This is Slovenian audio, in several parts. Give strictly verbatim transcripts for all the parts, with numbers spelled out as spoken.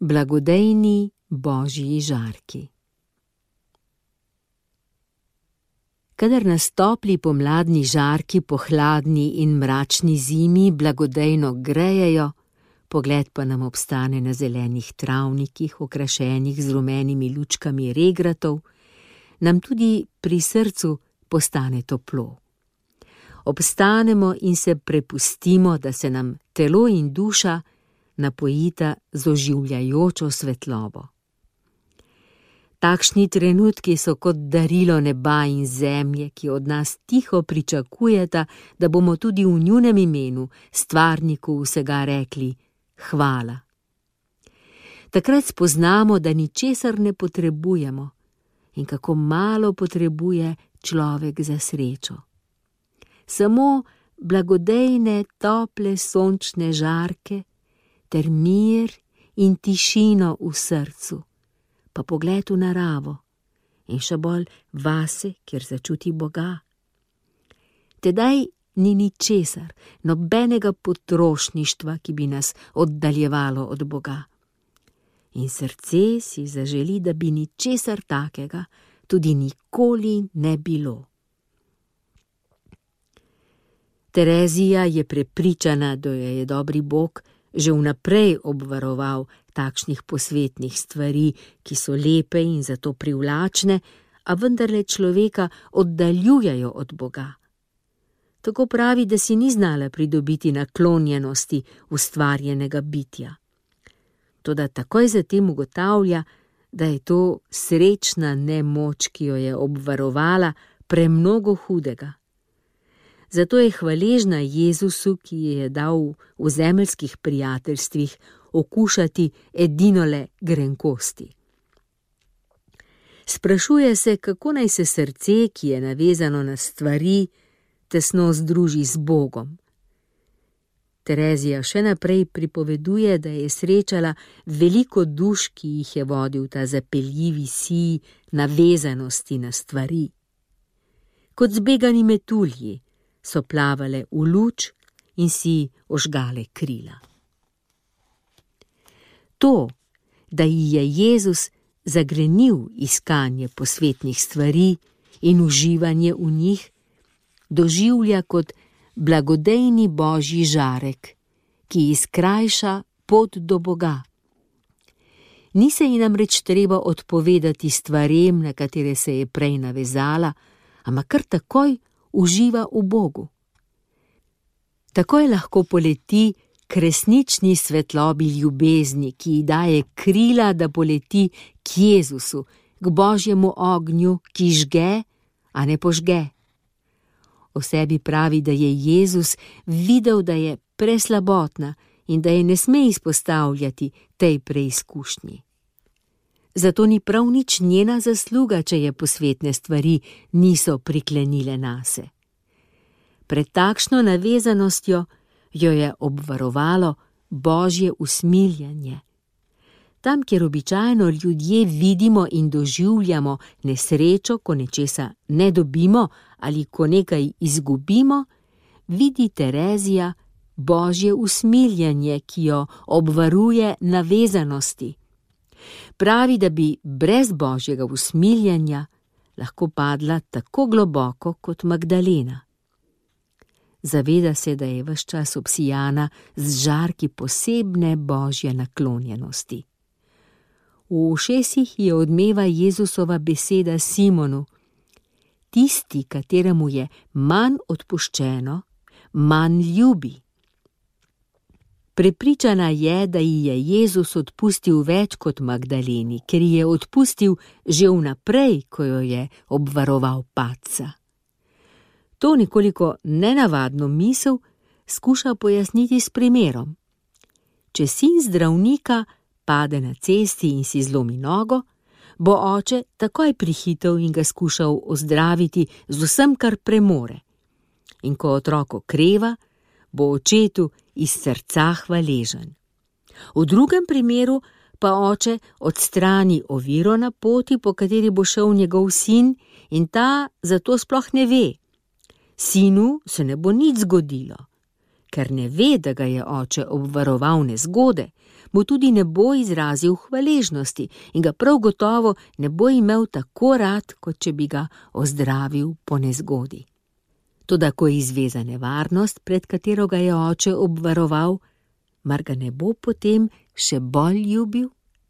Blagodejni božji žarki. Kadar nas topli pomladni žarki po hladni in mračni zimi blagodejno grejejo, pogled pa nam obstane na zelenih travnikih, okrašenih z rumenimi lučkami regratov, nam tudi pri srcu postane toplo. Obstanemo in se prepustimo, da se nam telo in duša napojita z oživljajočo svetlobo. Takšni trenutki so kot darilo neba in zemlje, ki od nas tiho pričakujeta, da bomo tudi v njunem imenu, stvarniku vsega, rekli hvala. Takrat spoznamo, da ničesar ne potrebujemo in kako malo potrebuje človek za srečo. Samo blagodejne, tople sončne žarke ter mir in tišino v srcu, pa pogled v naravo in še bolj vase, kjer začuti Boga. Tedaj ni ničesar, nobenega potrošništva, ki bi nas oddaljevalo od Boga. In srce si zaželi, da bi ničesar takega tudi nikoli ne bilo. Terezija je prepričana, da jo je dobri Bog že vnaprej obvaroval takšnih posvetnih stvari, ki so lepe in zato privlačne, a vendarle človeka oddaljujejo od Boga. Tako pravi, da si ni znala pridobiti naklonjenosti ustvarjenega bitja. Toda takoj zatem ugotavlja, da je to srečna nemoč, ki jo je obvarovala, premnogo hudega. Zato je hvaležna Jezusu, ki ji je dal v zemeljskih prijateljstvih okušati edinole grenkosti. Sprašuje se, kako naj se srce, ki je navezano na stvari, tesno združi z Bogom. Terezija še naprej pripoveduje, da je srečala veliko duš, ki jih je vodil ta zapeljivi sij navezanosti na stvari. Kot zbegani metulji so plavale v luč in si ožgale krila. To, da ji je Jezus zagrenil iskanje posvetnih stvari in uživanje v njih, doživlja kot blagodejni božji žarek, ki izkrajša pot do Boga. Ni se ji namreč treba odpovedati stvarem, na katere se je prej navezala, ampak kar takoj uživa v Bogu. Takoj lahko poleti k resnični svetlobi ljubezni, ki ji daje krila, da poleti k Jezusu, k božjemu ognju, ki žge, a ne požge. O sebi pravi, da je Jezus videl, da je preslabotna in da je ne sme izpostavljati tej preizkušnji. Zato ni prav nič njena zasluga, če je posvetne stvari niso priklenile nase. Pred takšno navezanostjo jo je obvarovalo božje usmiljanje. Tam, kjer običajno ljudje vidimo in doživljamo nesrečo, ko nečesa ne dobimo ali ko nekaj izgubimo, vidi Terezija božje usmiljanje, ki jo obvaruje navezanosti. Pravi, da bi brez božjega usmiljanja lahko padla tako globoko kot Magdalena. Zaveda se, da je ves čas obsijana z žarki posebne božje naklonjenosti. V ušesih je odmeva Jezusova beseda Simonu: tisti, kateremu je manj odpuščeno, manj ljubi. Prepričana je, da ji je Jezus odpustil več kot Magdaleni, ker ji je odpustil že vnaprej, ko jo je obvaroval padca. To nekoliko nenavadno misel skuša pojasniti s primerom. Če sin zdravnika pade na cesti in si zlomi nogo, bo oče takoj prihitel in ga skušal ozdraviti z vsem, kar premore. In ko otrok okreva, bo očetu iz srca hvaležen. V drugem primeru pa oče odstrani oviro na poti, po kateri bo šel njegov sin, in ta zato sploh ne ve. Sinu se ne bo nič zgodilo, ker ne ve, da ga je oče obvaroval nezgode, mu tudi ne bo izrazil hvaležnosti in ga prav gotovo ne bo imel tako rad, kot če bi ga ozdravil po nezgodi. Toda ko izveza nevarnost, pred katero ga je oče obvaroval, mar ga ne bo potem še bolj ljubil?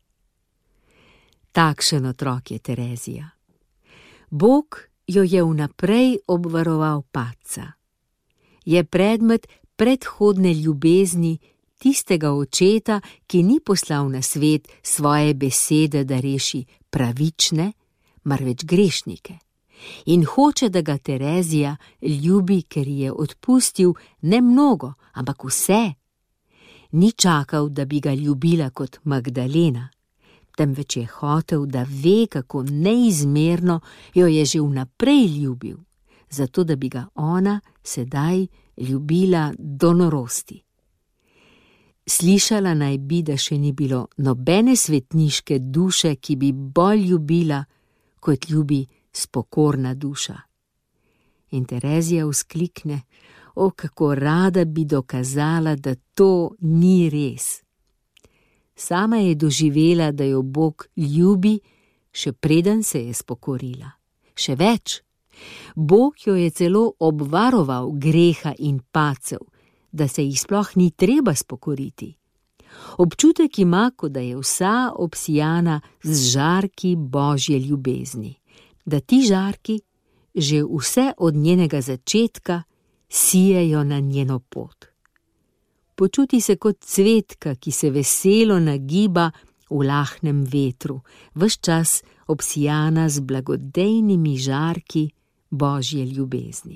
Takšen otrok je Terezija. Bog jo je vnaprej obvaroval padca. Je predmet predhodne ljubezni tistega očeta, ki ni poslal na svet svoje besede, da reši pravične, marveč grešnike. In hoče, da ga Terezija ljubi, ker je odpustil ne mnogo, ampak vse. Ni čakal, da bi ga ljubila kot Magdalena, temveč je hotel, da ve, kako neizmerno jo je že vnaprej ljubil, zato da bi ga ona sedaj ljubila do norosti. Slišala naj bi, da še ni bilo nobene svetniške duše, ki bi bolj ljubila, kot ljubi spokorna duša. In Terezija vzklikne: o, kako rada bi dokazala, da to ni res. Sama je doživela, da jo Bog ljubi, še preden se je spokorila. Še več, Bog jo je celo obvaroval greha in padcev, da se jih sploh ni treba spokoriti. Občutek ima, kot da je vsa obsijana z žarki Božje ljubezni, da ti žarki že vse od njenega začetka sijejo na njeno pot. Počuti se kot cvetka, ki se veselo nagiba v lahnem vetru, ves čas obsijana z blagodejnimi žarki Božje ljubezni.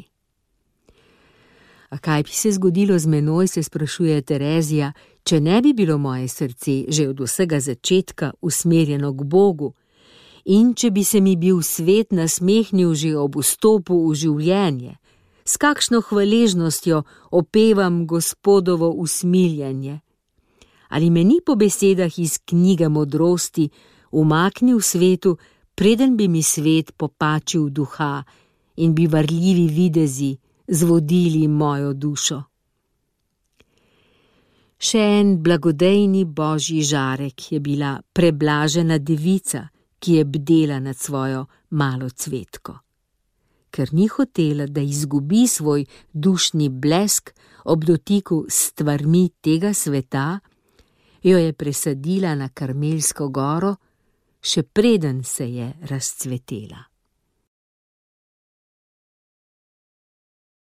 A kaj bi se zgodilo z menoj, se sprašuje Terezija, če ne bi bilo moje srce že od vsega začetka usmerjeno k Bogu in če bi se mi bil svet nasmehnil že ob vstopu v življenje, s kakšno hvaležnostjo opevam Gospodovo usmiljanje. Ali me ni po besedah iz knjige modrosti umaknil svetu, preden bi mi svet popačil duha in bi varljivi videzi zvodili mojo dušo. Še en blagodejni Božji žarek je bila preblažena devica, ki je bdela nad svojo malo cvetko. Ker ni hotela, da izgubi svoj dušni blesk ob dotiku s stvarmi tega sveta, jo je presadila na Karmelsko goro, še preden se je razcvetela.